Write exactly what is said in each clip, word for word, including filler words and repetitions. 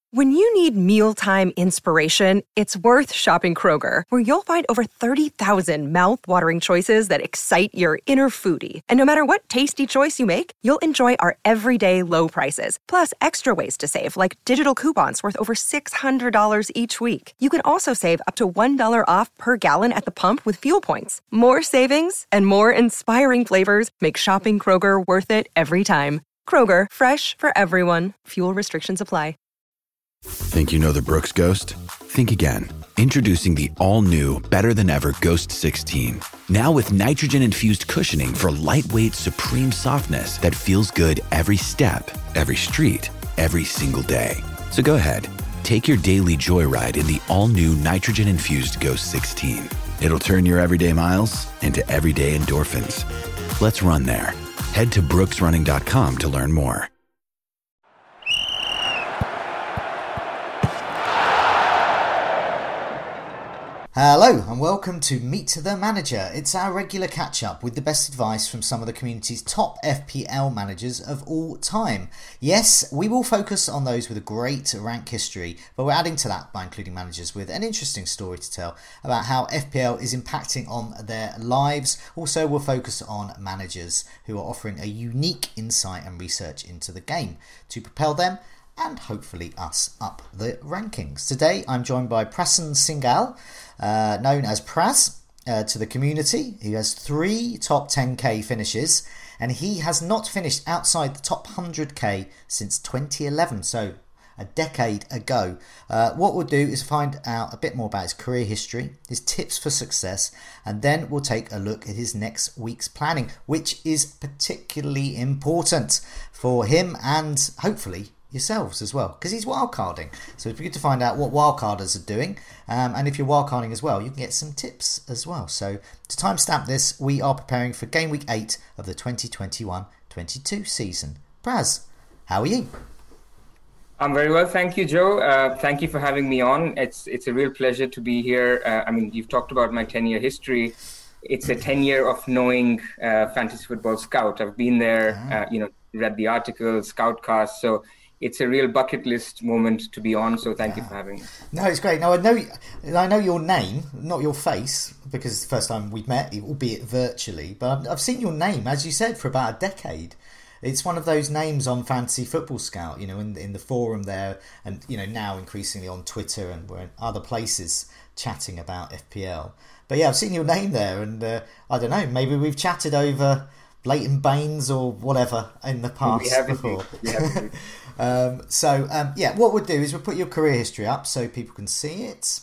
When you need mealtime inspiration, it's worth shopping Kroger, where you'll find over thirty thousand mouth-watering choices that excite your inner foodie. And no matter what tasty choice you make, you'll enjoy our everyday low prices, plus extra ways to save, like digital coupons worth over six hundred dollars each week. You can also save up to one dollar off per gallon at the pump with fuel points. More savings and more inspiring flavors make shopping Kroger worth it every time. Kroger, fresh for everyone. Fuel restrictions apply. Think you know the Brooks Ghost? Think again. Introducing the all-new, better-than-ever Ghost sixteen. Now with nitrogen-infused cushioning for lightweight, supreme softness that feels good every step, every street, every single day. So go ahead, take your daily joyride in the all-new nitrogen-infused Ghost sixteen. It'll turn your everyday miles into everyday endorphins. Let's run there. Head to brooks running dot com to learn more. Hello and welcome to Meet the Manager. It's our regular catch-up with the best advice from some of the community's top F P L managers of all time. Yes, we will focus on those with a great rank history, but we're adding to that by including managers with an interesting story to tell about how F P L is impacting on their lives. Also, we'll focus on managers who are offering a unique insight and research into the game to propel them and hopefully us up the rankings. Today I'm joined by Prasan Singhal, uh, known as Praz uh, to the community. He has three top ten K finishes and he has not finished outside the top one hundred K since twenty eleven, so a decade ago. Uh, what we'll do is find out a bit more about his career history, his tips for success, and then we'll take a look at his next week's planning, which is particularly important for him and hopefully yourselves as well, because he's wildcarding. So it'd be good to find out what wildcarders are doing, um, and if you're wildcarding as well, you can get some tips as well. So to timestamp this, we are preparing for game week eight of the twenty twenty-one twenty-two season. Praz, how are you? I'm very well, thank you, Joe. Uh, thank you for having me on. It's it's a real pleasure to be here. Uh, I mean, you've talked about my ten-year history. It's a ten-year of knowing uh, Fantasy Football Scout. I've been there, uh, you know, read the articles, Scoutcast, so it's a real bucket list moment to be on, so thank yeah. you for having me. No, it's great. Now, I know I know your name, not your face, because it's the first time we've met, albeit virtually, but I've, I've seen your name, as you said, for about a decade. It's one of those names on Fantasy Football Scout, you know, in, in the forum there, and, you know, now increasingly on Twitter and we're in other places chatting about F P L. But yeah, I've seen your name there, and uh, I don't know, maybe we've chatted over Leighton Baines or whatever in the past we have before. We have um, so um, yeah, what we'll do is we'll put your career history up so people can see it.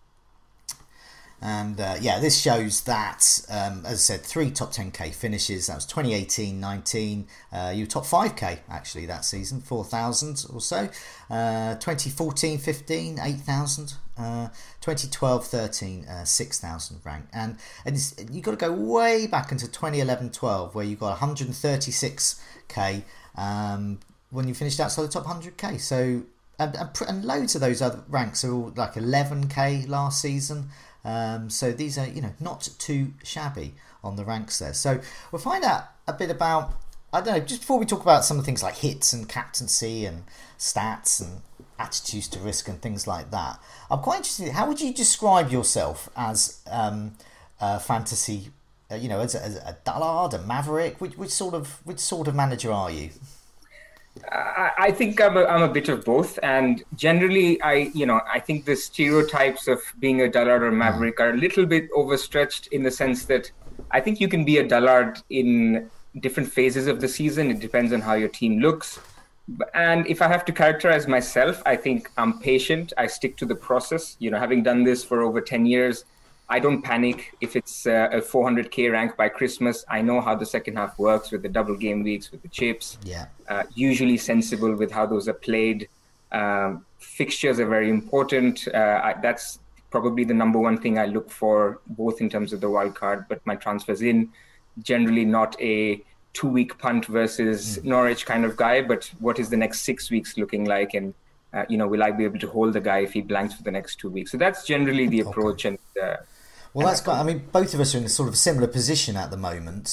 And uh, yeah, this shows that, um, as I said, three top ten K finishes. That was twenty eighteen nineteen. Uh, you were top five K actually that season, four thousand or so. Uh, twenty fourteen fifteen, eight thousand. Uh, twenty twelve thirteen, uh, six thousand rank. And, and you've got to go way back into twenty eleven twelve where you got one hundred thirty-six K um, when you finished outside the top one hundred K. So, and, and, and loads of those other ranks are all like eleven K last season. Um, so these are, you know, not too shabby on the ranks there. So we'll find out a bit about, I don't know, just before we talk about some of the things like hits and captaincy and stats and attitudes to risk and things like that. I'm quite interested, how would you describe yourself as um, a fantasy, uh, you know, as a, as a dullard, a maverick? Which, which sort of which sort of manager are you? I think I'm a, I'm a bit of both, and generally, I you know I think the stereotypes of being a dullard or maverick are a little bit overstretched in the sense that I think you can be a dullard in different phases of the season. It depends on how your team looks, and if I have to characterize myself, I think I'm patient. I stick to the process. You know, having done this for over ten years, I don't panic if it's uh, a four hundred K rank by Christmas. I know how the second half works with the double game weeks, with the chips. Yeah. Uh, usually sensible with how those are played. Um, fixtures are very important. Uh, I, that's probably the number one thing I look for, both in terms of the wild card, but my transfers in. Generally not a two-week punt versus mm. Norwich kind of guy, but what is the next six weeks looking like? And, uh, you know, will I be able to hold the guy if he blanks for the next two weeks? So that's generally the approach. Okay. And uh, Well, that's quite, I mean, both of us are in a sort of similar position at the moment.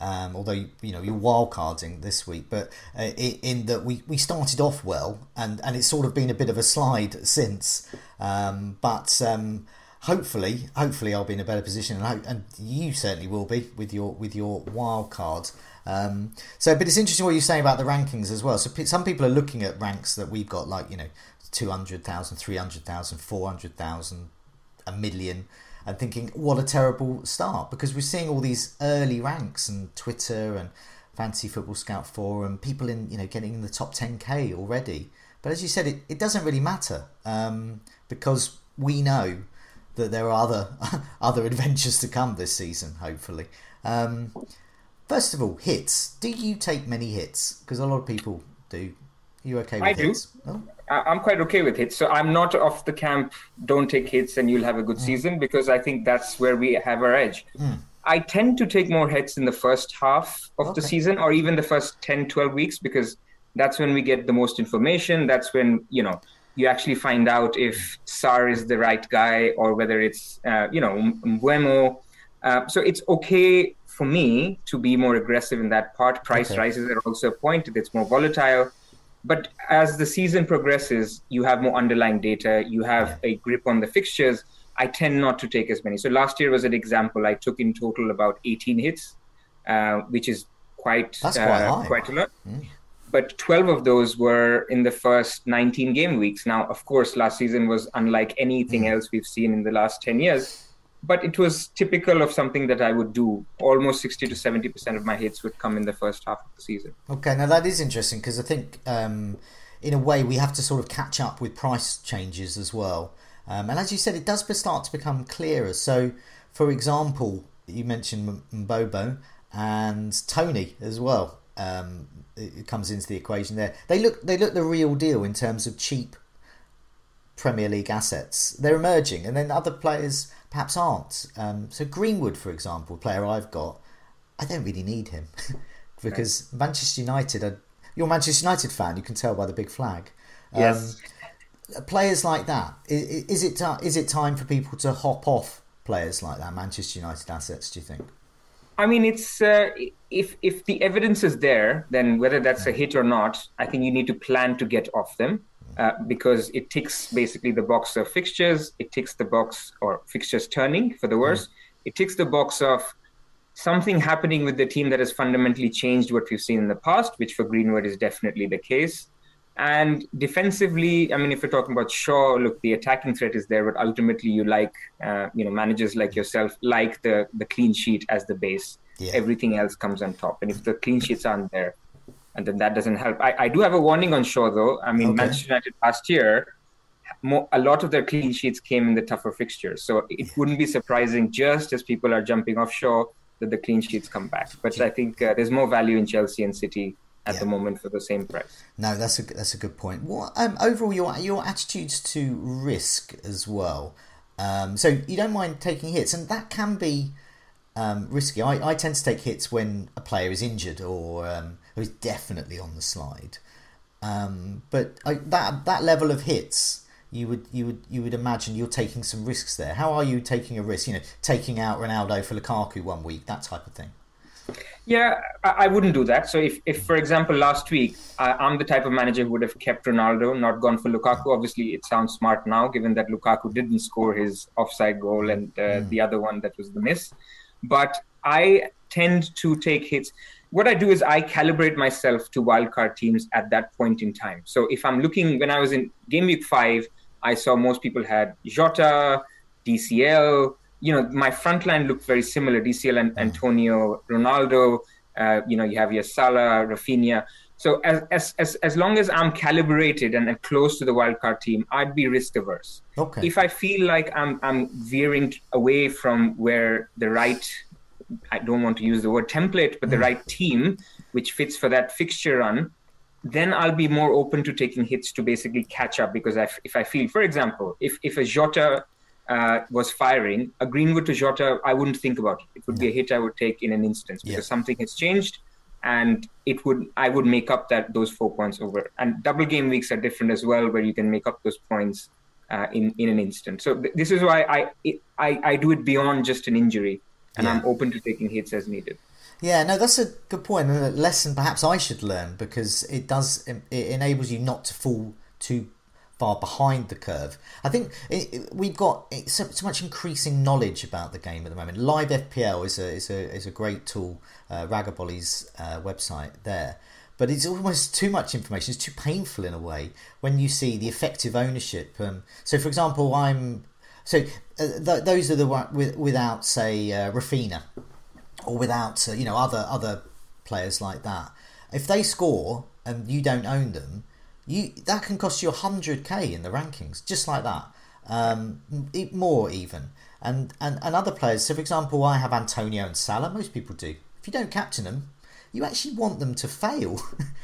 Um, although you know you're wildcarding this week, but uh, in, in that we, we started off well, and, and it's sort of been a bit of a slide since. Um, but um, hopefully, hopefully I'll be in a better position, and, hope, and you certainly will be with your with your wild card. Um, so, but it's interesting what you're saying about the rankings as well. So p- some people are looking at ranks that we've got, like you know, two hundred thousand, three hundred thousand, four hundred thousand, a million. And thinking, what a terrible start, because we're seeing all these early ranks and Twitter and Fantasy Football Scout Forum, people in you know getting in the top ten K already. But as you said, it, it doesn't really matter um, because we know that there are other other adventures to come this season, hopefully. Um, first of all, hits. Do you take many hits? Because a lot of people do. Are you okay with I hits? do. No? I'm quite okay with hits. So I'm not off the camp, don't take hits and you'll have a good mm. season, because I think that's where we have our edge. Mm. I tend to take more hits in the first half of okay. the season, or even the first ten, twelve weeks, because that's when we get the most information. That's when, you know, you actually find out if Sarr is the right guy or whether it's, uh, you know, Mbeumo. Uh, so it's okay for me to be more aggressive in that part. Price okay. rises are also a point. It's more volatile. But as the season progresses, you have more underlying data, you have yeah. a grip on the fixtures. I tend not to take as many. So last year was an example. I took in total about eighteen hits, uh, which is quite, That's uh, quite, high. quite a lot. Mm. But twelve of those were in the first nineteen game weeks. Now, of course, last season was unlike anything mm. else we've seen in the last ten years. But it was typical of something that I would do. Almost sixty to seventy percent of my hits would come in the first half of the season. Okay, now that is interesting, because I think um, in a way we have to sort of catch up with price changes as well. Um, and as you said, it does start to become clearer. So, for example, you mentioned Mbeumo and Tony as well. Um, it comes into the equation there. They look, they look the real deal in terms of cheap Premier League assets. They're emerging, and then other players perhaps aren't. Um, so Greenwood, for example, player I've got, I don't really need him because okay. Manchester United are, you're a Manchester United fan, you can tell by the big flag. Yes. Um, players like that, is, is it is it time for people to hop off players like that, Manchester United assets, do you think? I mean, it's uh, if if the evidence is there, then whether that's a hit or not, I think you need to plan to get off them. Uh, because it ticks basically the box of fixtures, it ticks the box or fixtures turning for the worse. Mm. It ticks the box of something happening with the team that has fundamentally changed what we've seen in the past, which for Greenwood is definitely the case. And defensively, I mean, if we're talking about Shaw, look, the attacking threat is there, but ultimately you like, uh, you know, managers like yourself like the, the clean sheet as the base. Yeah. Everything else comes on top. And if the clean sheets aren't there, and then that doesn't help. I, I do have a warning on Shaw, though. I mean, okay. Manchester United last year, more, a lot of their clean sheets came in the tougher fixtures. So it wouldn't be surprising, just as people are jumping off Shaw, that the clean sheets come back. But I think uh, there's more value in Chelsea and City at yeah. the moment for the same price. No, that's a that's a good point. What um, overall your your attitudes to risk as well? Um, so you don't mind taking hits, and that can be um, risky. I, I tend to take hits when a player is injured or um, who is definitely on the slide. Um, but I, that that level of hits, you would you would you would imagine you're taking some risks there. How are you taking a risk? You know, taking out Ronaldo for Lukaku one week, that type of thing. Yeah, I, I wouldn't do that. So if, if, for example, last week, I, I'm the type of manager who would have kept Ronaldo, not gone for Lukaku. Obviously, it sounds smart now, given that Lukaku didn't score his offside goal and uh, mm. the other one that was the miss. But I tend to take hits. What I do is I calibrate myself to wildcard teams at that point in time. So if I'm looking, when I was in game week five, I saw most people had Jota, D C L. You know, my front line looked very similar. D C L and Antonio, Ronaldo. Uh, you know, you have your Salah, Rafinha. So as as as as long as I'm calibrated and, and close to the wildcard team, I'd be risk averse. Okay. If I feel like I'm I'm veering away from where the right, I don't want to use the word template, but the mm. right team, which fits for that fixture run, then I'll be more open to taking hits to basically catch up. Because I, if I feel, for example, if, if a Jota uh, was firing, a Greenwood to Jota, I wouldn't think about it. It would be a hit I would take in an instance because yeah. something has changed, and it would I would make up that those four points over. And double game weeks are different as well, where you can make up those points uh, in, in an instant. So th- this is why I, it, I I do it beyond just an injury. And yeah. I'm open to taking hits as needed. Yeah, no, that's a good point, and a lesson perhaps I should learn, because it does it enables you not to fall too far behind the curve. I think it, it, we've got so, so much increasing knowledge about the game at the moment. Live F P L is a is a is a great tool. Uh, Ragabolly's uh, website there, but it's almost too much information. It's too painful in a way when you see the effective ownership. Um, so, for example, I'm so uh, th- those are the one with, without say uh, Rafinha. Or without uh, you know other other players like that, if they score and you don't own them, you that can cost you a hundred k in the rankings, just like that, um, more even. And, and and other players. So, for example, I have Antonio and Salah. Most people do. If you don't captain them, you actually want them to fail.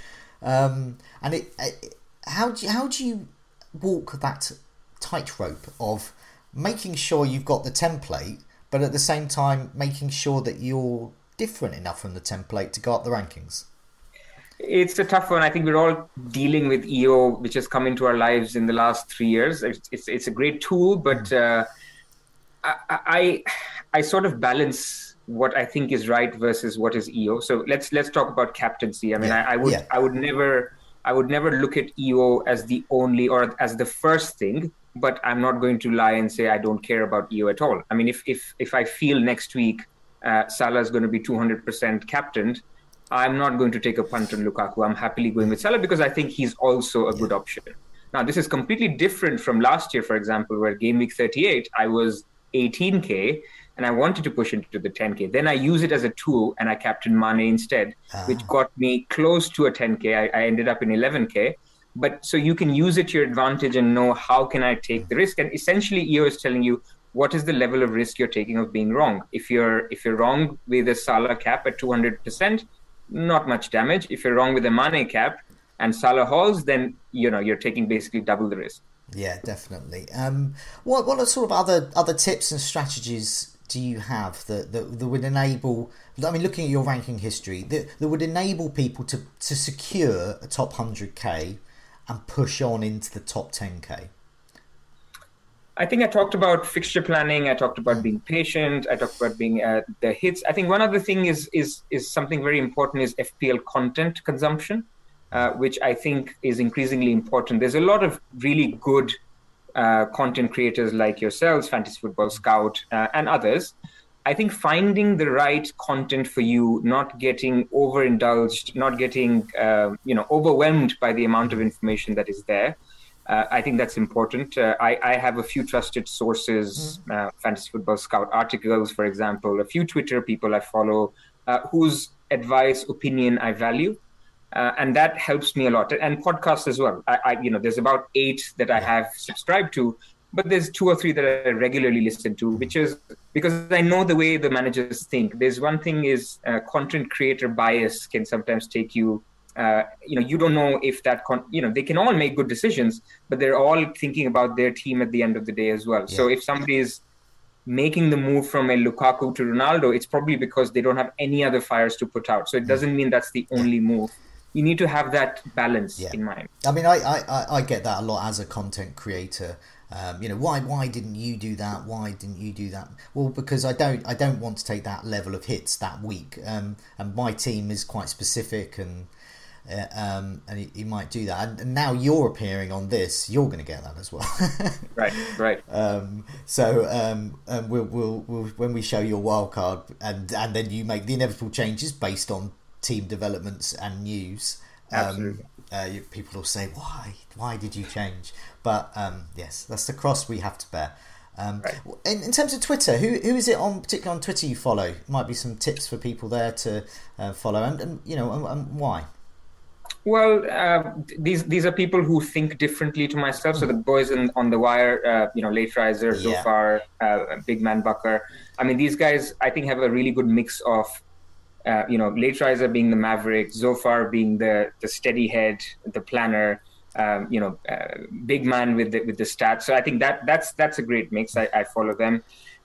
um, and it, it how do you, how do you walk that tightrope of making sure you've got the template, but at the same time making sure that you're different enough from the template to go up the rankings? It's a tough one. I think we're all dealing with E O, which has come into our lives in the last three years. It's it's, it's a great tool, but uh, I, I I sort of balance what I think is right versus what is E O. So let's let's talk about captaincy. I mean, yeah. I, I would yeah. I would never I would never look at E O as the only or as the first thing. But I'm not going to lie and say I don't care about E O at all. I mean, if if if I feel next week uh, Salah is going to be two hundred percent captained, I'm not going to take a punt on Lukaku. I'm happily going with Salah because I think he's also a good option. Now, this is completely different from last year, for example, where game week thirty-eight, I was eighteen K and I wanted to push into the ten K. Then I use it as a tool and I captained Mane instead, ah. which got me close to a ten K. I, I ended up in eleven K. But so you can use it to your advantage and know how can I take the risk. And essentially, E O is telling you what is the level of risk you're taking of being wrong. If you're if you're wrong with a Salah cap at two hundred percent, not much damage. If you're wrong with a Mane cap and Salah hauls, then you know you're taking basically double the risk. Yeah, definitely. Um, what what are sort of other other tips and strategies do you have that, that, that would enable, I mean, looking at your ranking history, that, that would enable people to, to secure a top one hundred K and push on into the top ten K? I think I talked about fixture planning. I talked about being patient. I talked about being uh, the hits. I think one other thing is is is something very important is F P L content consumption, uh, which I think is increasingly important. There's a lot of really good uh, content creators like yourselves, Fantasy Football Scout, uh, and others. I think finding the right content for you, not getting overindulged, not getting uh, you know overwhelmed by the amount of information that is there. Uh, I think that's important. Uh, I, I have a few trusted sources, mm. uh, Fantasy Football Scout articles, for example, a few Twitter people I follow uh, whose advice, opinion I value. Uh, and that helps me a lot. And podcasts as well. I, I, you know, there's about eight that I have subscribed to, but there's two or three that I regularly listen to, which is because I know the way the managers think. There's one thing is uh, content creator bias can sometimes take you, uh, you know, you don't know if that, con- you know, they can all make good decisions, but they're all thinking about their team at the end of the day as well. Yeah. So if somebody is making the move from a Lukaku to Ronaldo, it's probably because they don't have any other fires to put out. So it doesn't mean that's the only move. You need to have that balance yeah. in mind. I mean, I, I, I get that a lot as a content creator. Um, you know, why why didn't you do that? Why didn't you do that? Well, because I don't I don't want to take that level of hits that week. Um, and my team is quite specific, and uh, um, and you, you might do that. And, and now you're appearing on this, you're going to get that as well. right, right. Um, so um, um, we'll, we'll we'll when we show your wild card, and and then you make the inevitable changes based on team developments and news. Absolutely. Um, uh, you, people will say, why why did you change? But um, yes, that's the cross we have to bear. Um, right. in, in terms of Twitter, who who is it on particularly on Twitter you follow? Might be some tips for people there to uh, follow, and, and you know and, and why. Well, uh, these these are people who think differently to myself. So the boys in, on the wire, uh, you know, Late Riser, yeah. Zofar, uh, Big Man Bucker. I mean, these guys I think have a really good mix of. Uh, you know, Late Riser being the maverick, Zofar being the the steady head, the planner, um, you know, uh, Big Man with the, with the stats. So I think that that's that's a great mix. I, I follow them.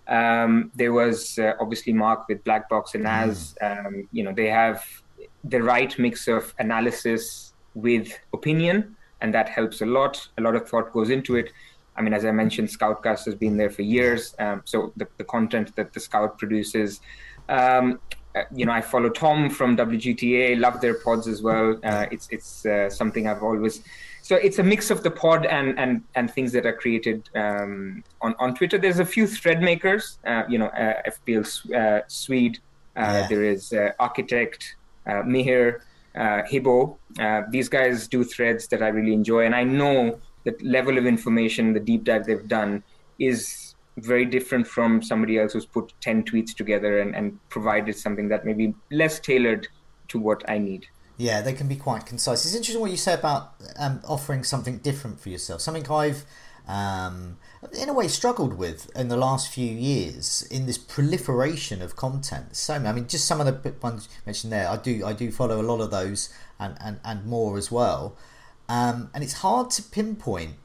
Um, there was uh, obviously Mark with Black Box and Naz. Mm. Um, you know, they have the right mix of analysis with opinion, and that helps a lot. A lot of thought goes into it. I mean, as I mentioned, Scoutcast has been there for years. Um, so the, the content that the Scout produces. Um, uh, you know, I follow Tom from W G T A, love their pods as well. Uh, it's it's uh, something I've always. So it's a mix of the pod and and and things that are created um, on on Twitter. There's a few thread makers, uh, you know, uh, F P L uh, Swede. Uh, yeah. There is uh, Architect, uh, Mihir, uh, Hibo. Uh, these guys do threads that I really enjoy, and I know the level of information, the deep dive they've done, is very different from somebody else who's put ten tweets together and, and provided something that may be less tailored to what I need. Yeah, they can be quite concise. It's interesting what you say about um, offering something different for yourself. Something I've, um, in a way, struggled with in the last few years in this proliferation of content. So, I mean, just some of the ones you mentioned there. I do, I do follow a lot of those and, and, and more as well. Um, and it's hard to pinpoint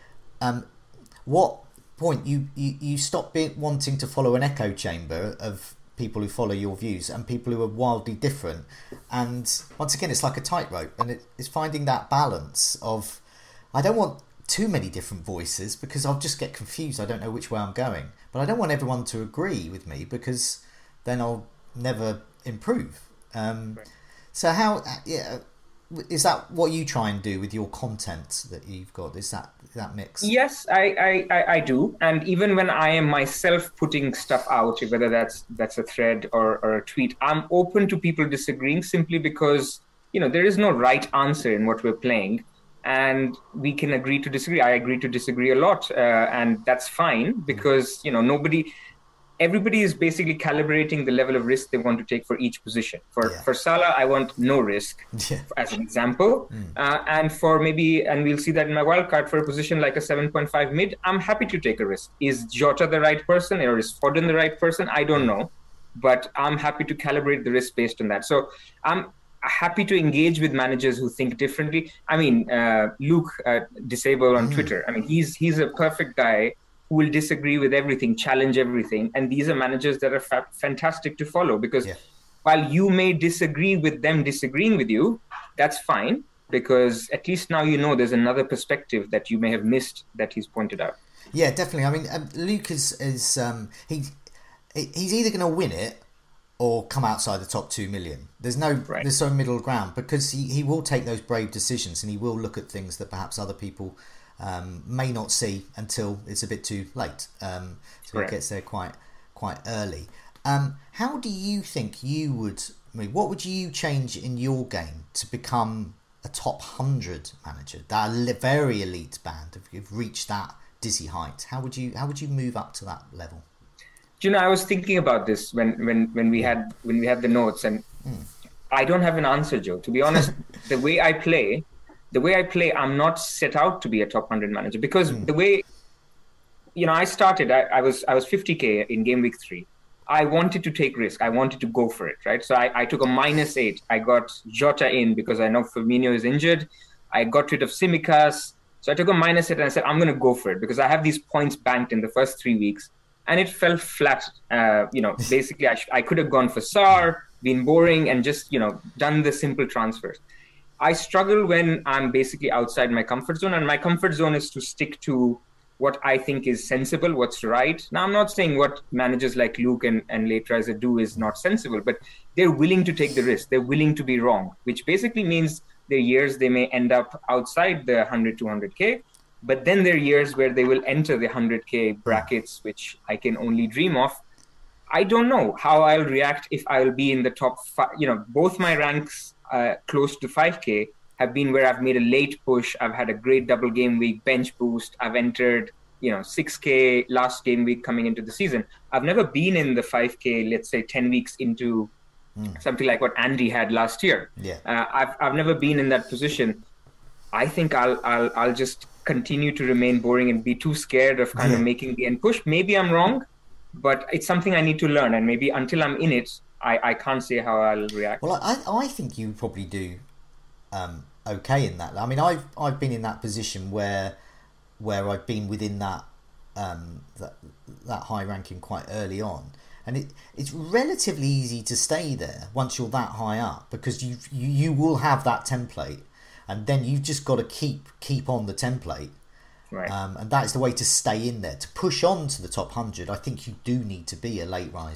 um, what point you, you, you stop being, wanting to follow an echo chamber of people who follow your views and people who are wildly different. And once again, it's like a tightrope, and it, it's finding that balance of, I don't want too many different voices because I'll just get confused. I don't know which way I'm going, but I don't want everyone to agree with me because then I'll never improve. Um, right. So how, yeah, is that what you try and do with your content that you've got? Is that that mix? Yes, I, I, I do. And even when I am myself putting stuff out, whether that's that's a thread or, or a tweet, I'm open to people disagreeing simply because, you know, there is no right answer in what we're playing. And we can agree to disagree. I agree to disagree a lot. Uh, and that's fine because, you know, nobody... Everybody is basically calibrating the level of risk they want to take for each position. For yeah. for Salah, I want no risk, yeah. as an example. Mm. Uh, and for maybe, and we'll see that in my wildcard, for a position like a seven point five mid, I'm happy to take a risk. Is Jota the right person or is Foden the right person? I don't know. But I'm happy to calibrate the risk based on that. So I'm happy to engage with managers who think differently. I mean, uh, Luke uh, Disable on mm. Twitter. I mean, he's he's a perfect guy who will disagree with everything, challenge everything. And these are managers that are fa- fantastic to follow because yeah. while you may disagree with them disagreeing with you, that's fine because at least now you know there's another perspective that you may have missed that he's pointed out. Yeah, definitely. I mean, um, Luke is, is um, he, he's either going to win it or come outside the top two million. There's no right. there's no middle ground because he, he will take those brave decisions and he will look at things that perhaps other people Um, may not see until it's a bit too late. Um, so Correct. It gets there quite quite early. Um, how do you think you would, I mean, what would you change in your game to become a top one hundred manager? That very elite band, if you've reached that dizzy height, how would you how would you move up to that level? Do you know, I was thinking about this when when when we had when we had the notes, and mm. I don't have an answer, Joe. To be honest, the way I play. The way I play, I'm not set out to be a top one hundred manager because mm. the way, you know, I started, I, I was I was fifty K in game week three. I wanted to take risk. I wanted to go for it, right? So I, I took a minus eight. I got Jota in because I know Firmino is injured. I got rid of Tsimikas. So I took a minus eight and I said, I'm going to go for it because I have these points banked in the first three weeks. And it fell flat. Uh, you know, basically, I, sh- I could have gone for Sarr, been boring, and just, you know, done the simple transfers. I struggle when I'm basically outside my comfort zone, and my comfort zone is to stick to what I think is sensible, what's right. Now, I'm not saying what managers like Luke and, and Leitriser do is not sensible, but they're willing to take the risk. They're willing to be wrong, which basically means their years they may end up outside the one hundred, two hundred K, but then there are years where they will enter the one hundred K brackets, which I can only dream of. I don't know how I'll react if I'll be in the top five. You know, both my ranks Uh, close to five K have been where I've made a late push. I've had a great double game week bench boost. I've entered, you know, six K last game week coming into the season. I've never been in the five K, let's say ten weeks into mm. something like what Andy had last year. Yeah. Uh, I've I've never been in that position. I think I'll I'll I'll just continue to remain boring and be too scared of kind yeah. of making the end push. Maybe I'm wrong, but it's something I need to learn. And maybe until I'm in it, I, I can't say how I'll react. Well, I I think you probably do um, okay in that. I mean, I've I've been in that position where where I've been within that um, that that high ranking quite early on, and it it's relatively easy to stay there once you're that high up because you you you will have that template, and then you've just got to keep keep on the template. Right. Um, and that is the way to stay in there. To push on to the top one hundred, I think you do need to be a late riser.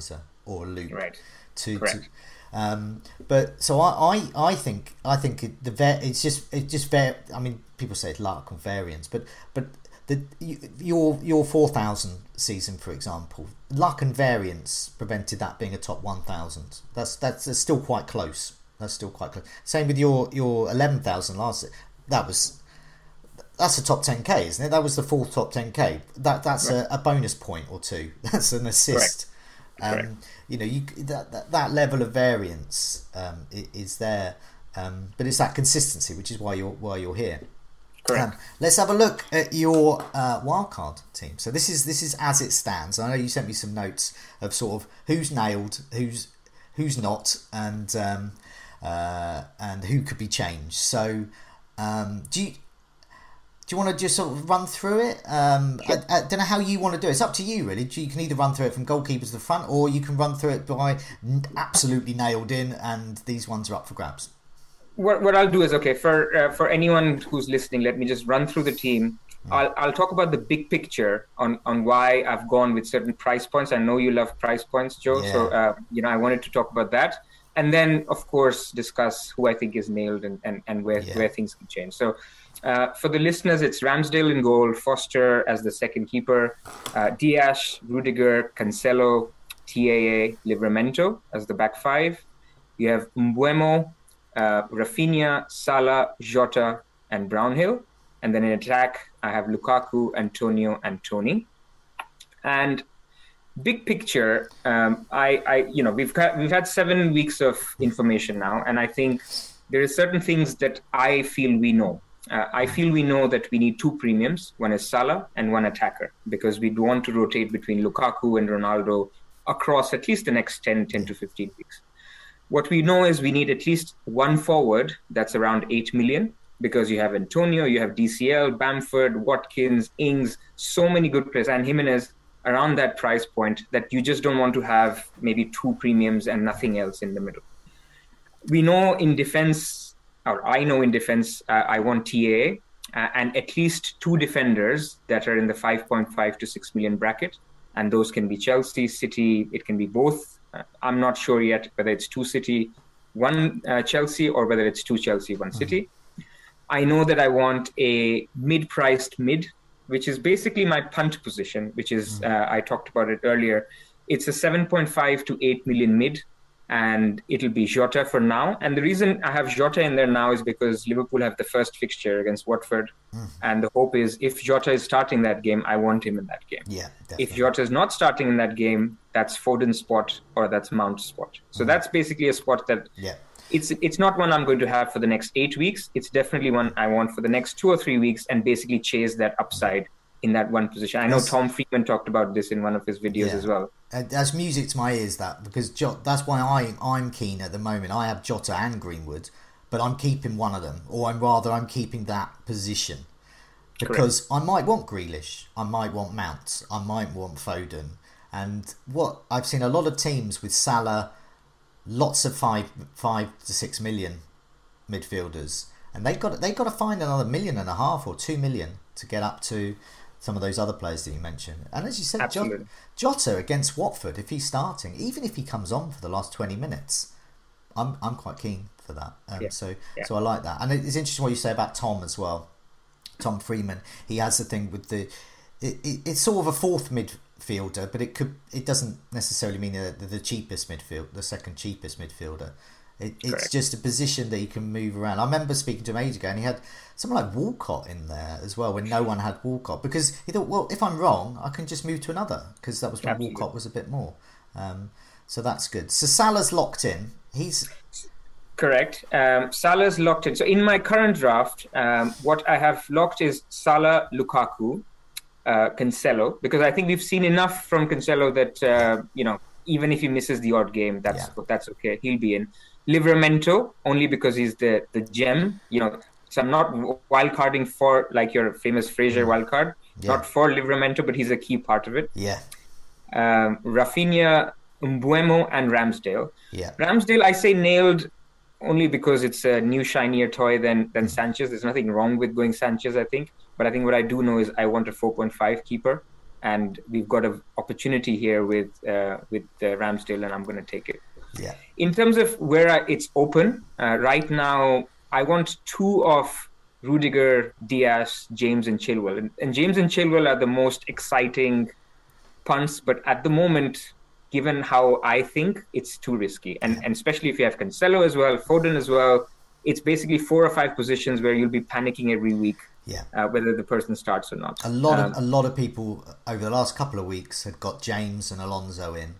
or a loop. Right. To, Correct. to um, but so I, I, I think I think it, the va- it's just it just var- I mean, people say it's luck and variance, but but the your your four thousand season, for example, luck and variance prevented that being a top one thousand. That's that's, that's still quite close. That's still quite close. Same with your your eleven thousand last. That was that's a top ten K, isn't it? That was the fourth top ten K. That that's right. a, a bonus point or two. That's an assist. Correct. Um, you know, you that, that that level of variance um, is there, um, but it's that consistency, which is why you're why you're here. Correct. Um, let's have a look at your uh, wildcard team. So this is this is as it stands. I know you sent me some notes of sort of who's nailed, who's who's not, and um, uh, and who could be changed. So um, do you? Do you want to just sort of run through it? Um, sure. I, I don't know how you want to do it. It's up to you, really. You can either run through it from goalkeepers to the front, or you can run through it by absolutely nailed in, and these ones are up for grabs. What what I'll do is, okay, for uh, for anyone who's listening, let me just run through the team. Mm. I'll I'll talk about the big picture on, on why I've gone with certain price points. I know you love price points, Joe. Yeah. So uh, you know, I wanted to talk about that, and then of course discuss who I think is nailed and, and, and where yeah. where things can change. So. Uh, for the listeners, it's Ramsdale in goal, Foster as the second keeper, uh, Dias, Rudiger, Cancelo, T A A, Livramento as the back five. You have Mbeumo, uh, Rafinha, Salah, Jota, and Brownhill. And then in attack, I have Lukaku, Antonio, and Tony. And big picture, um, I, I, you know, we've got, we've had seven weeks of information now, and I think there are certain things that I feel we know. Uh, I feel we know that we need two premiums. One is Salah and one attacker, because we want to rotate between Lukaku and Ronaldo across at least the next ten, ten to fifteen weeks. What we know is we need at least one forward that's around eight million, because you have Antonio, you have D C L, Bamford, Watkins, Ings, so many good players, and Jimenez around that price point that you just don't want to have maybe two premiums and nothing else in the middle. We know in defense, or I know in defense, uh, I want T A A uh, and at least two defenders that are in the five point five to six million bracket. And those can be Chelsea, City, it can be both. Uh, I'm not sure yet whether it's two City, one uh, Chelsea, or whether it's two Chelsea, one City. Mm-hmm. I know that I want a mid-priced mid, which is basically my punt position, which is, mm-hmm. uh, I talked about it earlier. It's a seven point five to eight million mid. And it'll be Jota for now. And the reason I have Jota in there now is because Liverpool have the first fixture against Watford. Mm. And the hope is if Jota is starting that game, I want him in that game. Yeah, definitely. If Jota is not starting in that game, that's Foden's spot or that's Mount's spot. So mm. that's basically a spot that yeah. it's it's not one I'm going to have for the next eight weeks. It's definitely one I want for the next two or three weeks and basically chase that upside in that one position. I know that's, Tom Freeman talked about this in one of his videos yeah. as well. That's music to my ears, that, because Jota, that's why I, I'm keen at the moment. I have Jota and Greenwood, but I'm keeping one of them, or I'm rather I'm keeping that position, because Correct. I might want Grealish, I might want Mount, I might want Foden, and what I've seen a lot of teams with Salah, lots of five five to six million midfielders, and they've got they've got to find another million and a half or two million to get up to some of those other players that you mentioned. And as you said, Absolutely. Jota against Watford, if he's starting, even if he comes on for the last twenty minutes, I'm I'm quite keen for that. Um, yeah. So yeah. so I like that. And it's interesting what you say about Tom as well. Tom Freeman, he has the thing with the, it, it, it's sort of a fourth midfielder, but it could it doesn't necessarily mean the, the cheapest midfield, the second cheapest midfielder. It, it's just a position that you can move around. I remember speaking to him ages ago, and he had someone like Walcott in there as well, when no one had Walcott, because he thought, well, if I'm wrong, I can just move to another, because that was when Absolutely. Walcott was a bit more. Um, so that's good. So Salah's locked in. He's correct. Um, Salah's locked in. So in my current draft, um, what I have locked is Salah, Lukaku, uh, Cancelo, because I think we've seen enough from Cancelo that uh, you know, even if he misses the odd game, that's yeah. that's okay. He'll be in. Livramento, only because he's the, the gem, you know, so I'm not wildcarding for, like your famous Fraser wildcard, yeah. not for Livramento, but he's a key part of it. Yeah. Um, Rafinha, Mbeumo, and Ramsdale. Yeah. Ramsdale, I say nailed only because it's a new, shinier toy than, than Sanchez. There's nothing wrong with going Sanchez, I think. But I think what I do know is I want a four point five keeper. and we've got an opportunity here with uh, with uh, Ramsdale, and I'm going to take it. Yeah. In terms of where I, it's open uh, right now, I want two of Rudiger, Diaz, James, and Chilwell, and, and James and Chilwell are the most exciting punts, but at the moment, given how I think, it's too risky, and and especially if you have Cancelo as well, Foden as well, it's basically four or five positions where you'll be panicking every week. Yeah, uh, whether the person starts or not. A lot um, of a lot of people over the last couple of weeks had got James and Alonso in,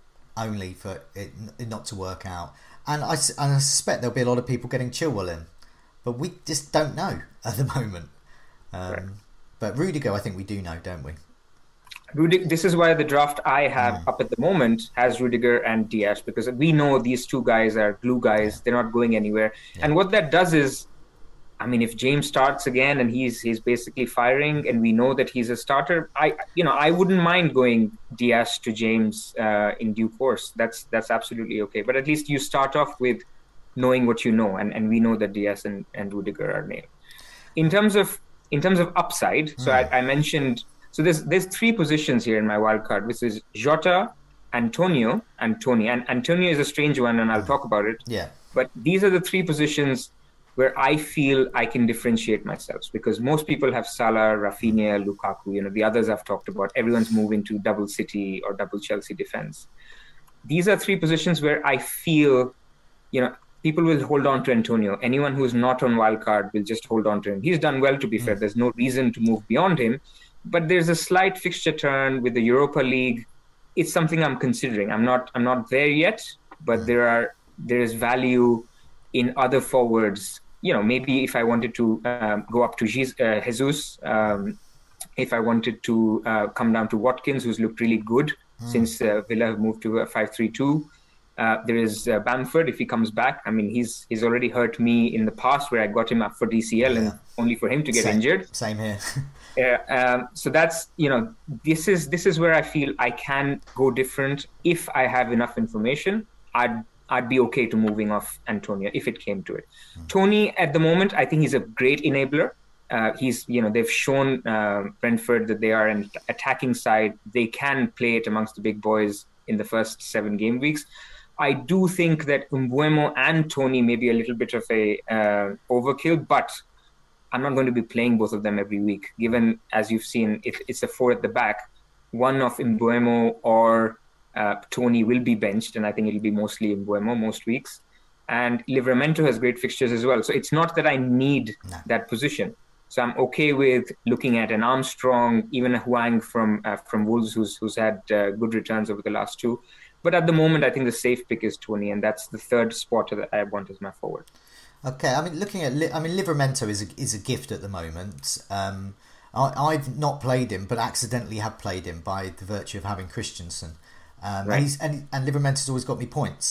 only for it not to work out. And I and I suspect there'll be a lot of people getting Chilwell in, but we just don't know at the moment. Um, right. But Rudiger, I think we do know, don't we? Rudiger, this is why the draft I have mm. up at the moment has Rudiger and Diaz, because we know these two guys are glue guys. Yeah. They're not going anywhere. Yeah. And what that does is, I mean, if James starts again and he's he's basically firing, and we know that he's a starter, I you know I wouldn't mind going Diaz to James uh, in due course. That's that's absolutely okay. But at least you start off with knowing what you know, and, and we know that Diaz and, and Rudiger are nailed. In terms of in terms of upside, mm. so I, I mentioned so there's there's three positions here in my wild card, which is Jota, Antonio, and Tony. And Antonio is a strange one, and I'll talk about it. Yeah. But these are the three positions where I feel I can differentiate myself, because most people have Salah, Rafinha, Lukaku, you know, the others I've talked about. Everyone's moving to double City or double Chelsea defense. These are three positions where I feel, you know, people will hold on to Antonio. Anyone who's not on wildcard will just hold on to him. He's done well, to be mm. fair. There's no reason to move beyond him. But there's a slight fixture turn with the Europa League. It's something I'm considering. I'm not I'm not there yet, but there are there is value in other forwards. You know, maybe if I wanted to um, go up to Jesus, um, if I wanted to uh, come down to Watkins, who's looked really good mm. since uh, Villa have moved to a five three two. Uh, there is uh, Bamford, if he comes back. I mean, he's he's already hurt me in the past where I got him up for D C L yeah. and only for him to get same, injured. Same here. Yeah. um, so that's, you know, this is this is where I feel I can go different. If I have enough information, I'd I'd be okay to moving off Antonio if it came to it. Mm. Tony, at the moment, I think he's a great enabler. Uh, he's, you know, they've shown uh, Brentford that they are an attacking side. They can play it amongst the big boys in the first seven game weeks. I do think that Mbeumo and Tony may be a little bit of a uh, overkill, but I'm not going to be playing both of them every week, given, as you've seen, if it's a four at the back, one of Mbeumo or Uh, Tony will be benched, and I think it'll be mostly in Mbeumo most weeks. And Livramento has great fixtures as well. So it's not that I need no. that position. So I'm okay with looking at an Armstrong, even a Hwang from uh, from Wolves, who's who's had uh, good returns over the last two. But at the moment, I think the safe pick is Tony, and that's the third spot that I want as my forward. Okay, I mean, looking at, I mean, Livramento is a, is a gift at the moment. Um, I, I've not played him, but accidentally have played him by the virtue of having Christensen. Um, right. and, he's, and, and Livermento's always got me points.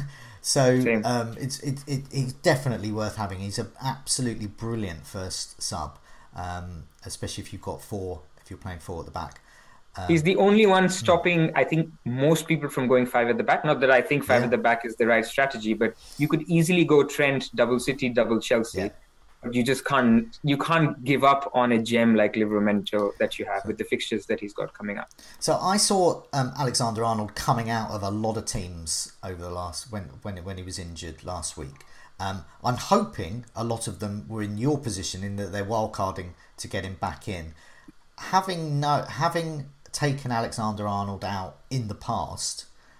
so um, it's it, it, it's definitely worth having. He's an absolutely brilliant first sub, um, especially if you've got four, if you're playing four at the back. Um, he's the only one stopping, I think, most people from going five at the back. Not that I think five yeah. at the back is the right strategy, but you could easily go Trent, double City, double Chelsea. Yeah. You just can't you can't give up on a gem like Livramento that you have with the fixtures that he's got coming up. So I saw um, Alexander-Arnold coming out of a lot of teams over the last when when when he was injured last week. Um, I'm hoping a lot of them were in your position, in that they're wildcarding to get him back in. Having no having taken Alexander-Arnold out in the past,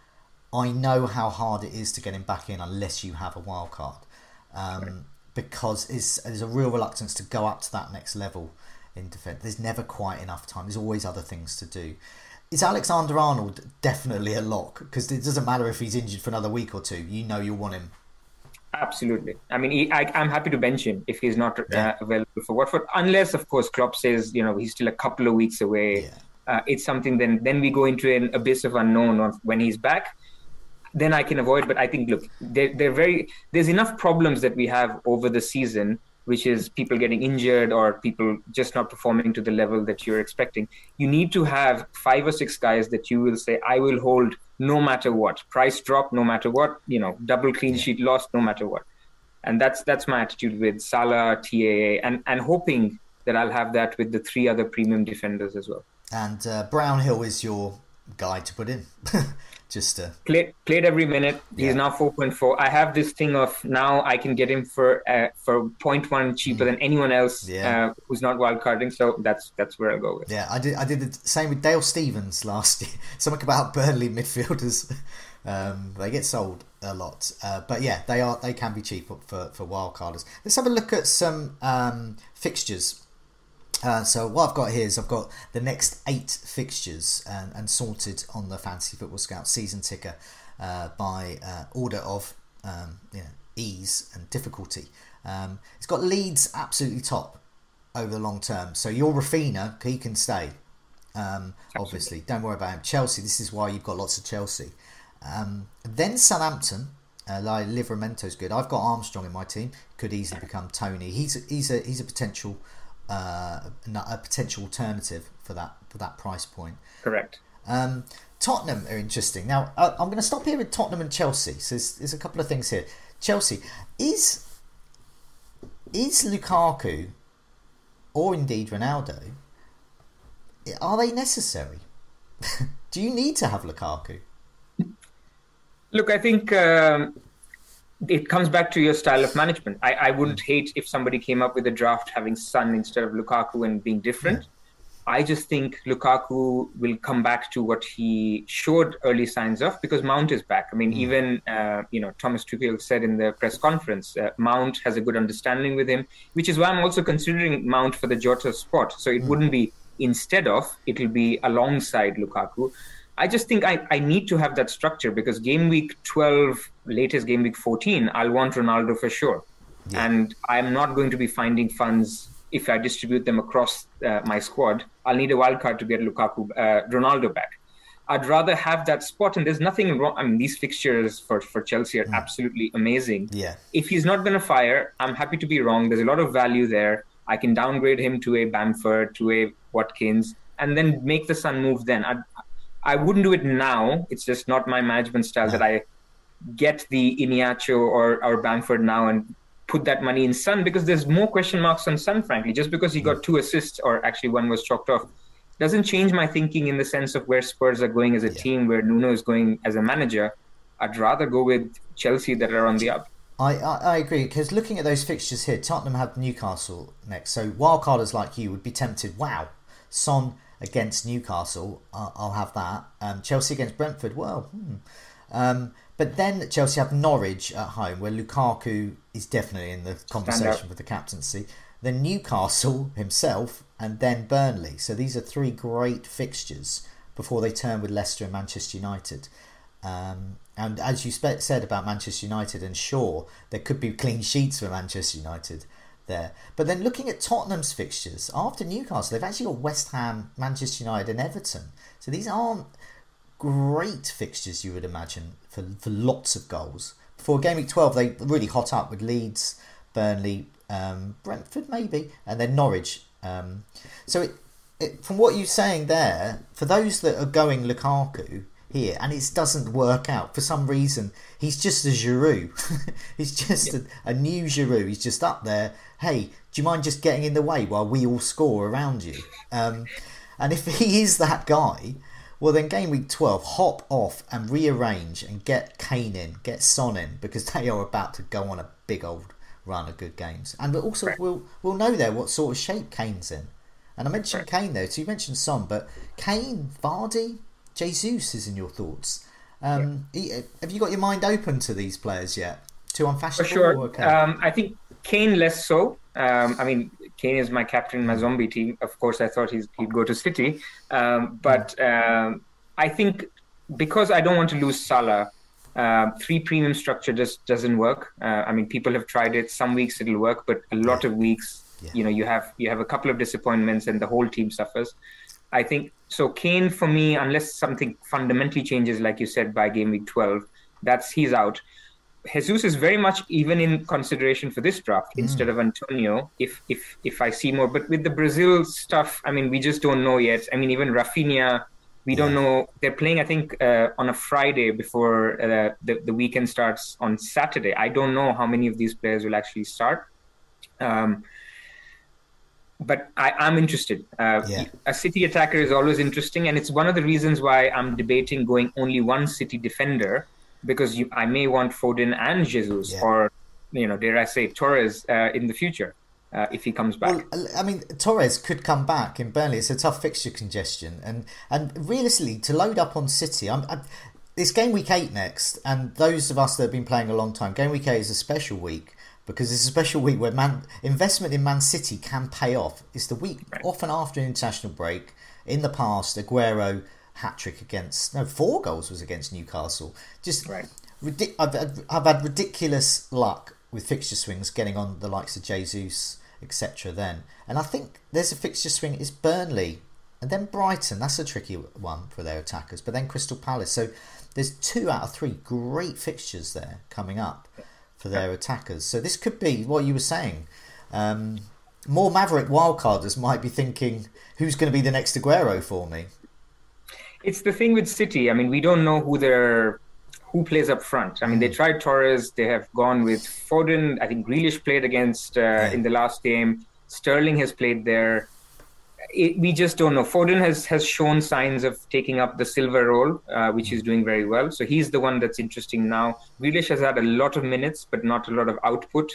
I know how hard it is to get him back in unless you have a wildcard. Um, right. Because it's, there's a real reluctance to go up to that next level in defence. There's never quite enough time. There's always other things to do. Is Alexander-Arnold definitely a lock? Because it doesn't matter if he's injured for another week or two. You know you'll want him. Absolutely. I mean, he, I, I'm happy to bench him if he's not uh, available for Watford. Unless, of course, Klopp says, you know, he's still a couple of weeks away. Yeah. Uh, it's something then, then we go into an abyss of unknown of when he's back. Then I can avoid. But I think, look, they're, they're very. There's enough problems that we have over the season, which is people getting injured or people just not performing to the level that you're expecting. You need to have five or six guys that you will say, I will hold no matter what. Price drop, no matter what. You know, double clean sheet loss, no matter what. And that's that's my attitude with Salah, T A A, and and hoping that I'll have that with the three other premium defenders as well. And uh, Brownhill is your guy to put in. Just uh... played played every minute. He's yeah. now four point four. I have this thing of now I can get him for uh, for zero point one cheaper mm. than anyone else yeah. uh, who's not wildcarding. So that's that's where I'll go with. Yeah, I did I did the same with Dale Stevens last year. Something about Burnley midfielders. Um, they get sold a lot, uh, but yeah, they are they can be cheap for for wildcarders. Let's have a look at some um, fixtures. Uh, so what I've got here is I've got the next eight fixtures and, and sorted on the Fantasy Football Scout season ticker uh, by uh, order of um, you know, ease and difficulty. Um, it's got Leeds absolutely top over the long term. So your Rafinha, he can stay. Um, obviously, don't worry about him. Chelsea, this is why you've got lots of Chelsea. Um, then Southampton. Uh, like Livramento's good. I've got Armstrong in my team. Could easily become Tony. He's a, he's a he's a potential. Uh, a potential alternative for that for that price point. Correct. Um, Tottenham are interesting. Now uh, I'm going to stop here with Tottenham and Chelsea. So there's, there's a couple of things here. Chelsea is is Lukaku or indeed Ronaldo. Are they necessary? Do you need to have Lukaku? Look, I think. Um... It comes back to your style of management. I, I wouldn't mm. hate if somebody came up with a draft having Son instead of Lukaku and being different. Yeah. I just think Lukaku will come back to what he showed early signs of because Mount is back. I mean, mm. even, uh, you know, Thomas Tuchel said in the press conference, uh, Mount has a good understanding with him, which is why I'm also considering Mount for the Jota spot. So it mm. wouldn't be instead of, it'll be alongside Lukaku. I just think I, I need to have that structure because game week twelve, latest game week fourteen, I'll want Ronaldo for sure. Yeah. And I'm not going to be finding funds if I distribute them across uh, my squad. I'll need a wild card to get Lukaku, uh, Ronaldo back. I'd rather have that spot, and there's nothing wrong. I mean, these fixtures for, for Chelsea are mm. absolutely amazing. Yeah. If he's not going to fire, I'm happy to be wrong. There's a lot of value there. I can downgrade him to a Bamford, to a Watkins, and then make the Sun move then. I'd, I wouldn't do it now. It's just not my management style no. that I get the Iheanacho or, or Bamford now and put that money in Son because there's more question marks on Son, frankly. Just because he got two assists or actually one was chalked off doesn't change my thinking in the sense of where Spurs are going as a yeah. team, where Nuno is going as a manager. I'd rather go with Chelsea that are on the up. I, I, I agree, because looking at those fixtures here, Tottenham have Newcastle next. So wildcarders like you would be tempted, wow, Son against Newcastle, I'll, I'll have that. Um, Chelsea against Brentford, well, hmm. um, but then Chelsea have Norwich at home, where Lukaku is definitely in the conversation for the captaincy. Then Newcastle himself, and then Burnley. So these are three great fixtures before they turn with Leicester and Manchester United. Um, and as you spe- said about Manchester United and Shaw, there could be clean sheets for Manchester United there. But then looking at Tottenham's fixtures, after Newcastle, they've actually got West Ham, Manchester United and Everton. So these aren't great fixtures, you would imagine, for, for lots of goals. Before game week twelve, they really hot up with Leeds, Burnley, um, Brentford maybe, and then Norwich. Um, so it, it, from what you're saying there, for those that are going Lukaku here, and it doesn't work out for some reason, he's just a Giroud. He's just yeah. a, a new Giroud. He's just up there. Hey, do you mind just getting in the way while we all score around you? Um, and if he is that guy, well then game week twelve, hop off and rearrange and get Kane in, get Son in, because they are about to go on a big old run of good games. And also right. we'll we'll know there what sort of shape Kane's in. And I mentioned right. Kane there, so you mentioned Son, but Kane, Vardy, Jesus is in your thoughts. Um, yeah. Have you got your mind open to these players yet? Too unfashionable? For sure. Okay? Um, I think Kane less so. Um, I mean, Kane is my captain in my zombie team. Of course, I thought he's, he'd go to City. Um, but um, I think because I don't want to lose Salah, uh, three premium structure just doesn't work. Uh, I mean, people have tried it. Some weeks it'll work, but a lot of weeks, yeah. you know, you have you have a couple of disappointments and the whole team suffers. I think so. Kane for me, unless something fundamentally changes, like you said, by game week twelve, that's he's out. Jesus is very much even in consideration for this draft mm. instead of Antonio. If if if I see more, but with the Brazil stuff, I mean, we just don't know yet. I mean, even Rafinha, we yeah. don't know. They're playing, I think, uh, on a Friday before uh, the the weekend starts on Saturday. I don't know how many of these players will actually start. Um, but I, I'm interested. Uh, Yeah. A City attacker is always interesting, and it's one of the reasons why I'm debating going only one City defender, because you, I may want Foden and Jesus, Yeah. or, you know, dare I say, Torres uh, in the future uh, if he comes back. Well, I mean, Torres could come back in Burnley. It's a tough fixture congestion, and and realistically, to load up on City, I'm, I'm it's game week eight next, and those of us that have been playing a long time, game week eight is a special week because it's a special week where man investment in Man City can pay off. It's the week Right. often after an international break. In the past, Aguero hat trick against no four goals was against Newcastle. Just Right. ridic- I've, I've, I've had ridiculous luck with fixture swings, getting on the likes of Jesus, et cetera. Then, and I think there's a fixture swing. It's Burnley and then Brighton. That's a tricky one for their attackers. But then Crystal Palace. So there's two out of three great fixtures there coming up for their attackers. So this could be what you were saying. Um, more Maverick wildcarders might be thinking, who's going to be the next Aguero for me? It's the thing with City. I mean, we don't know who they're who plays up front. I mean, they tried Torres. They have gone with Foden. I think Grealish played against uh, Yeah. in the last game. Sterling has played there. It, we just don't know. Foden has has shown signs of taking up the silver role, uh, which he's doing very well. So he's the one that's interesting now. Grealish has had a lot of minutes, but not a lot of output.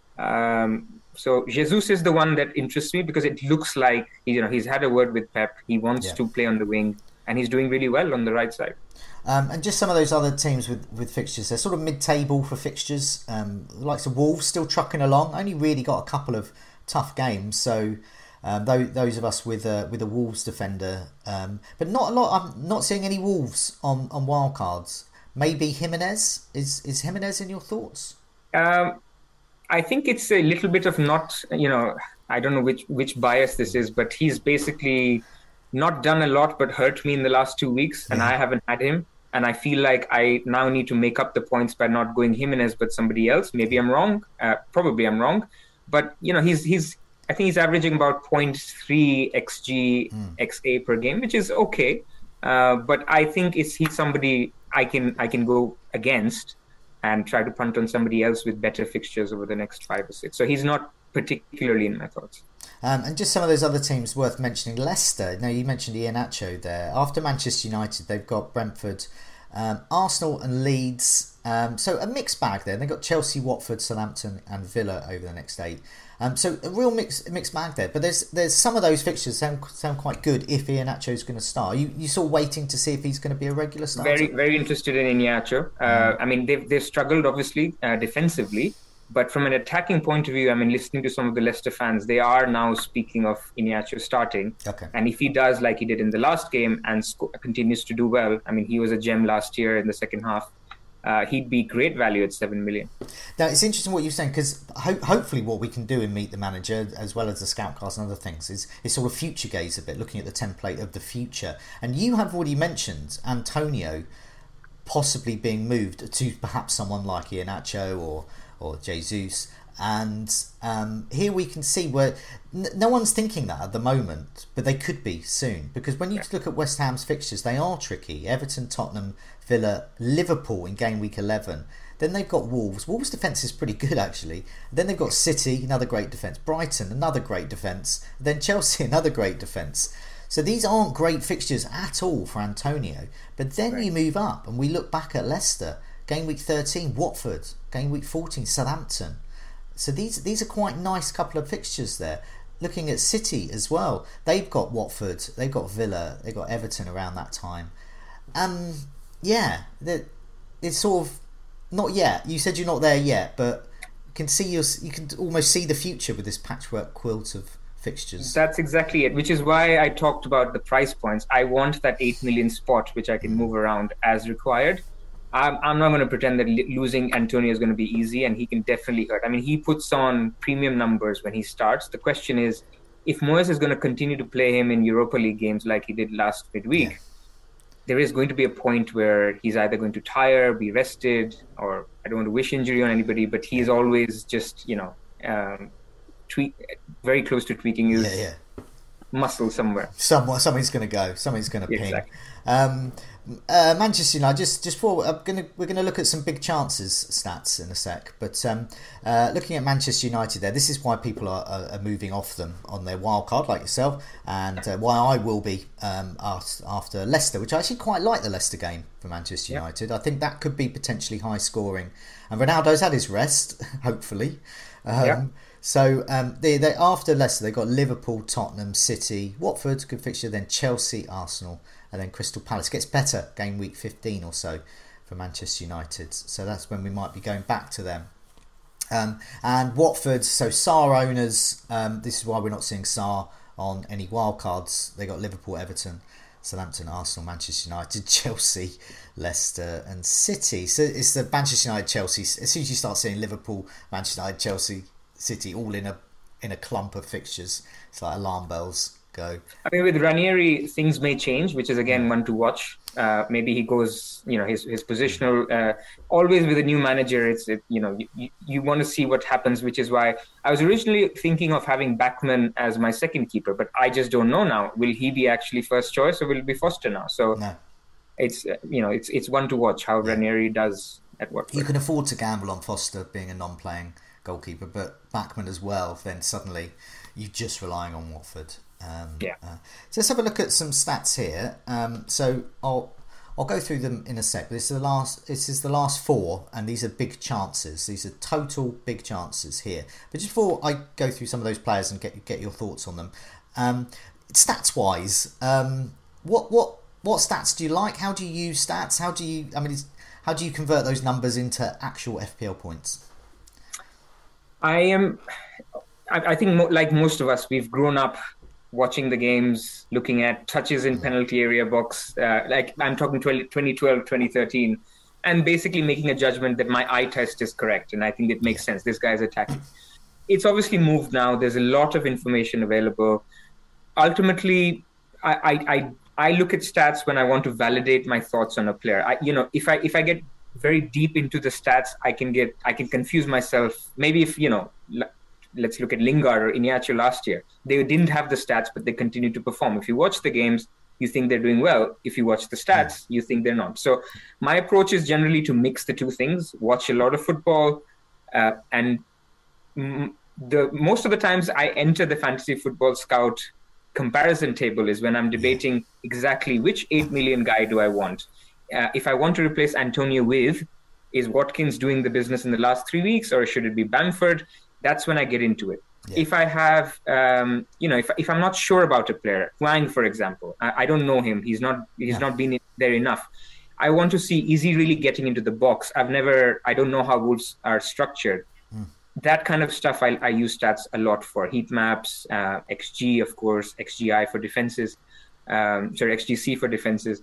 Um, so Jesus is the one that interests me because it looks like, you know, he's had a word with Pep. He wants Yeah. to play on the wing, and he's doing really well on the right side. Um, and just some of those other teams with, with fixtures, they're sort of mid-table for fixtures. Um, the likes of Wolves still trucking along. Only really got a couple of tough games. So um, those, those of us with a, with a Wolves defender, um, but not a lot. I'm not seeing any Wolves on, on wildcards. Maybe Jimenez. Is is Jimenez in your thoughts? Um, I think it's a little bit of not, you know, I don't know which which bias this is, but he's basically not done a lot but hurt me in the last two weeks, and Yeah. I haven't had him. And I feel like I now need to make up the points by not going Jimenez but somebody else. Maybe I'm wrong. Uh, probably I'm wrong. But, you know, he's he's I think he's averaging about zero point three X G Mm. X A per game, which is okay. Uh, but I think it's he's somebody I can I can go against and try to punt on somebody else with better fixtures over the next five or six. So he's not particularly in my thoughts. Um, and just some of those other teams worth mentioning. Leicester. Now, you mentioned Iheanacho there. After Manchester United, they've got Brentford, um, Arsenal and Leeds. Um, so a mixed bag there. They've got Chelsea, Watford, Southampton and Villa over the next eight. Um, so a real mix, mixed bag there. But there's there's some of those fixtures sound sound quite good if Iheanacho's going to start. You you still waiting to see if he's going to be a regular starter? Very very interested in Iheanacho. Uh, I mean, they've they've struggled obviously uh, defensively, but from an attacking point of view, I mean, listening to some of the Leicester fans, they are now speaking of Iheanacho starting. Okay. And if he does like he did in the last game and sco- continues to do well, I mean, he was a gem last year in the second half. Uh, he'd be great value at seven million. Now, it's interesting what you're saying because ho- hopefully what we can do in Meet the Manager, as well as the Scoutcast and other things, is, is sort of future gaze a bit, looking at the template of the future. And you have already mentioned Antonio possibly being moved to perhaps someone like Iheanacho or, or Jesus. And um, here we can see where n- no one's thinking that at the moment, but they could be soon. Because when you look at West Ham's fixtures, they are tricky. Everton, Tottenham, Villa, Liverpool in game week eleven. Then they've got Wolves. Wolves' defence is pretty good, actually. Then they've got City, another great defence. Brighton, another great defence. Then Chelsea, another great defence. So these aren't great fixtures at all for Antonio. But then Right. you move up and we look back at Leicester. Game week thirteen, Watford. Game week fourteen, Southampton. So these these are quite nice couple of fixtures there. Looking at City as well, they've got Watford, they've got Villa, they've got Everton around that time. Um, yeah, it's sort of not yet. You said you're not there yet, but you can see your, you can almost see the future with this patchwork quilt of fixtures. That's exactly it, which is why I talked about the price points. I want that eight million spot, which I can move around as required. I'm, I'm not going to pretend that losing Antonio is going to be easy, and he can definitely hurt. I mean, he puts on premium numbers when he starts. The question is, if Moyes is going to continue to play him in Europa League games like he did last midweek, yeah. there is going to be a point where he's either going to tire, be rested, or I don't want to wish injury on anybody, but he is always just, you know, um, tweak, very close to tweaking his yeah, yeah. muscle somewhere. Somewhere, something's going to go. Something's going to ping. Exactly. Um, uh, Manchester United. Just, just for I'm gonna, we're going to look at some big chances stats in a sec. But um, uh, looking at Manchester United, there, this is why people are, are, are moving off them on their wild card, like yourself, and uh, why I will be um, after, after Leicester, which I actually quite like the Leicester game for Manchester yeah. United. I think that could be potentially high scoring, and Ronaldo's had his rest, hopefully. Um, yeah. So um, they they after Leicester they've got Liverpool, Tottenham, City, Watford, good fixture, then Chelsea, Arsenal, and then Crystal Palace. Gets better game week fifteen or so for Manchester United. So that's when we might be going back to them. Um, and Watford, so Sarr owners. Um, this is why we're not seeing Sarr on any wild cards. They got Liverpool, Everton, Southampton, Arsenal, Manchester United, Chelsea, Leicester, and City. So it's the Manchester United, Chelsea. As soon as you start seeing Liverpool, Manchester United, Chelsea, City all in a in a clump of fixtures, it's like alarm bells go. I mean, with Ranieri, things may change, which is again one to watch. Uh, maybe he goes, you know, his his positional. Uh, always with a new manager, it's it, you know you, you want to see what happens, which is why I was originally thinking of having Bachmann as my second keeper, but I just don't know now. Will he be actually first choice or will it be Foster now? So no. it's uh, you know it's it's one to watch how yeah. Ranieri does at Watford. You can afford to gamble on Foster being a non-playing goalkeeper, but Bachmann as well, then suddenly you're just relying on Watford. Um, yeah. Uh, so let's have a look at some stats here. Um, so I'll I'll go through them in a sec. This is the last. This is the last four, and these are big chances. These are total big chances here. But just before I go through some of those players and get get your thoughts on them, um, stats wise, um, what what what stats do you like? How do you use stats? How do you? I mean, it's, how do you convert those numbers into actual F P L points? I am, I, I think mo- like most of us, we've grown up watching the games, looking at touches in penalty area box, uh, like I'm talking twenty twelve, twenty thirteen, and basically making a judgment that my eye test is correct. And I think it makes sense. This guy's attacking. It's obviously moved now. There's a lot of information available. Ultimately, I, I, I, I look at stats when I want to validate my thoughts on a player. I, you know, if I, if I get very deep into the stats, I can get, I can confuse myself. Maybe if, you know, l- let's look at Lingard or Iñárritu last year. They didn't have the stats, but they continued to perform. If you watch the games, you think they're doing well. If you watch the stats, you think they're not. So my approach is generally to mix the two things, watch a lot of football, uh, and m- the most of the times I enter the Fantasy Football Scout comparison table is when I'm debating exactly which eight million guy do I want. Uh, if I want to replace Antonio with, is Watkins doing the business in the last three weeks or should it be Bamford? That's when I get into it. Yeah. If I have, um, you know, if if I'm not sure about a player, Hwang, for example, I, I don't know him. He's not he's yeah. not been there enough. I want to see, is he really getting into the box? I've never, I don't know how Wolves are structured. Mm. That kind of stuff I, I use stats a lot for. Heat maps, uh, X G, of course, X G I for defenses, um, sorry, X G C for defenses.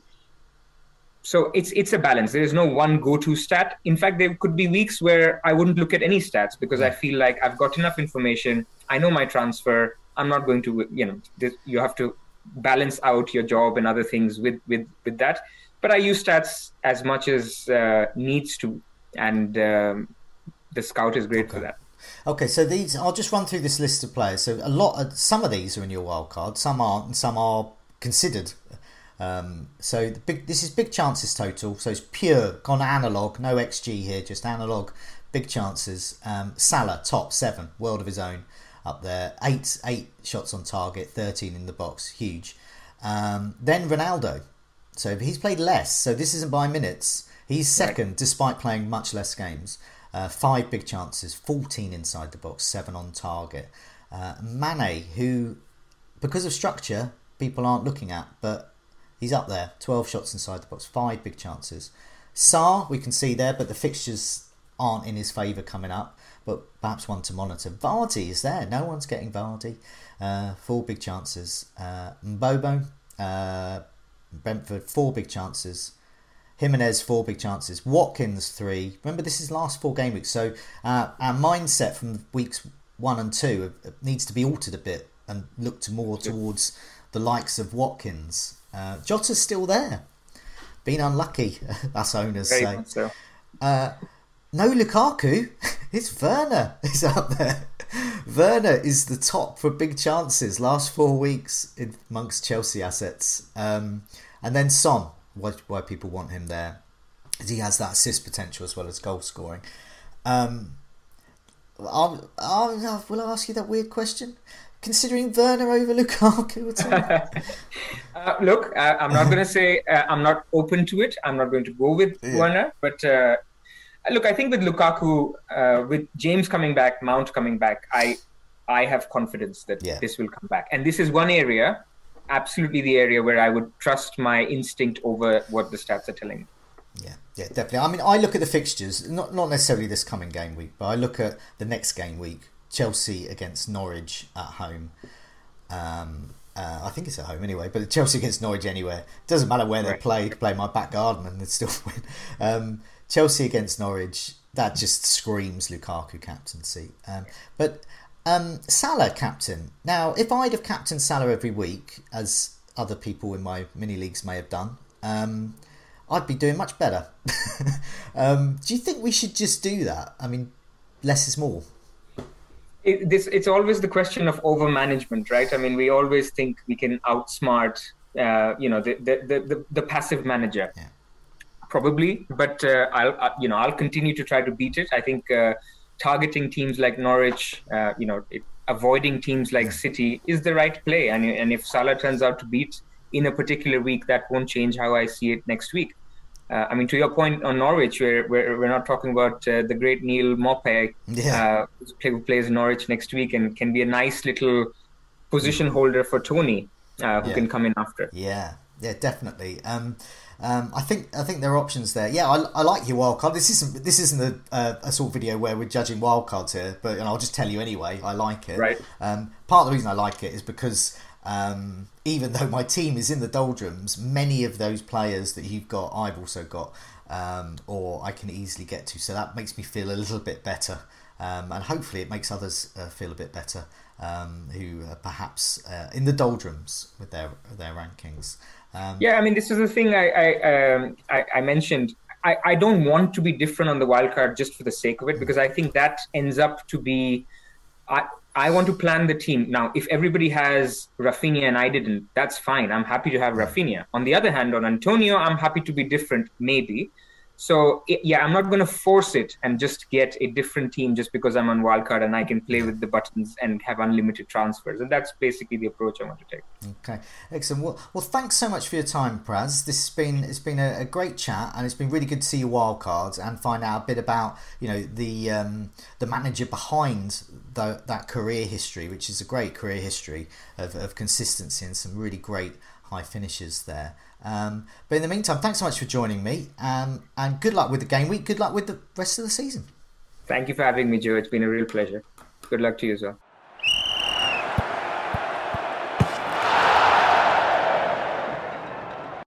So it's it's a balance. There is no one go-to stat. In fact, there could be weeks where I wouldn't look at any stats because I feel like I've got enough information. I know my transfer. I'm not going to, you know, this, you have to balance out your job and other things with, with, with that. But I use stats as much as uh, needs to. And um, the Scout is great okay. for that. Okay, so these, I'll just run through this list of players. So a lot of, some of these are in your wild card, some aren't, and some are considered. Um, so the big, this is big chances total. So it's pure, gone analog, no X G here, just analog, big chances. Um, Salah, top seven, world of his own up there. Eight, eight shots on target, thirteen in the box, huge. Um, then Ronaldo. So he's played less. So this isn't by minutes. He's second, right. despite playing much less games. Uh, five big chances, fourteen inside the box, seven on target. Uh, Mane, who, because of structure, people aren't looking at, but he's up there, twelve shots inside the box, five big chances. Sarr, we can see there, but the fixtures aren't in his favour coming up, but perhaps one to monitor. Vardy is there, no one's getting Vardy. Uh, four big chances. Uh, Mbobo, uh, Brentford, four big chances. Jimenez, four big chances. Watkins, three. Remember, this is last four game weeks, so uh, our mindset from weeks one and two needs to be altered a bit and look to more towards the likes of Watkins. Uh, Jota's still there. Been unlucky, us owners Very say. much so. Uh, no Lukaku. It's Werner is up there. Werner is the top for big chances last four weeks in, amongst Chelsea assets. Um, and then Son, why, why people want him there, is he has that assist potential as well as goal scoring. Um, I'll, I'll, will I ask you that weird question? Considering Werner over Lukaku at all? uh, look, uh, I'm not going to say uh, I'm not open to it. I'm not going to go with yeah. Werner, but uh, look, I think with Lukaku, uh, with James coming back, Mount coming back, I I have confidence that yeah. this will come back. And this is one area, absolutely the area where I would trust my instinct over what the stats are telling me. Yeah, yeah, definitely. I mean, I look at the fixtures, not not necessarily this coming game week, but I look at the next game week. Chelsea against Norwich at home. Um, uh, I think it's at home anyway, but Chelsea against Norwich anywhere. Doesn't matter where right. they play. Play in my back garden and they'd still win. Um, Chelsea against Norwich, that just screams Lukaku captaincy. Um, but um, Salah captain. Now, if I'd have captained Salah every week, as other people in my mini leagues may have done, um, I'd be doing much better. um, do you think we should just do that? I mean, less is more. It, this it's always the question of over management, right? I mean, we always think we can outsmart, uh, you know, the the, the the passive manager, yeah. probably. But uh, I'll uh, you know I'll continue to try to beat it. I think uh, targeting teams like Norwich, uh, you know, it, avoiding teams like yeah. City is the right play. And and if Salah turns out to beat in a particular week, that won't change how I see it next week. Uh, I mean, to your point on Norwich, we're, we're, we're not talking about uh, the great Neil Maupay, yeah. uh, who plays Norwich next week and can be a nice little position holder for Tony, uh, who yeah. can come in after. Yeah, yeah, definitely. Um, um, I think I think there are options there. Yeah, I, I like your wild card. This isn't this isn't a, a, a sort of video where we're judging wild cards here, but and I'll just tell you anyway. I like it. Right. Um, part of the reason I like it is because. Um, even though my team is in the doldrums, many of those players that you've got, I've also got, um, or I can easily get to. So that makes me feel a little bit better, um, and hopefully it makes others uh, feel a bit better um, who are perhaps uh, in the doldrums with their their rankings. Um, yeah, I mean, this is the thing I I, um, I, I mentioned. I, I don't want to be different on the wildcard just for the sake of it, because I think that ends up to be. I, I want to plan the team. Now, if everybody has Rafinha and I didn't, that's fine. I'm happy to have Rafinha. On the other hand, on Antonio, I'm happy to be different, maybe. So, yeah, I'm not going to force it and just get a different team just because I'm on wildcard and I can play with the buttons and have unlimited transfers. And that's basically the approach I want to take. Okay, excellent. Well, well thanks so much for your time, Praz. This has been it's been a, a great chat, and it's been really good to see your wildcards and find out a bit about you know the um, the manager behind the, that career history, which is a great career history of, of consistency and some really great high finishes there. Um, but in the meantime, thanks so much for joining me, um, and good luck with the game week. Good luck with the rest of the season. Thank you for having me, Joe. It's been a real pleasure. Good luck to you as well.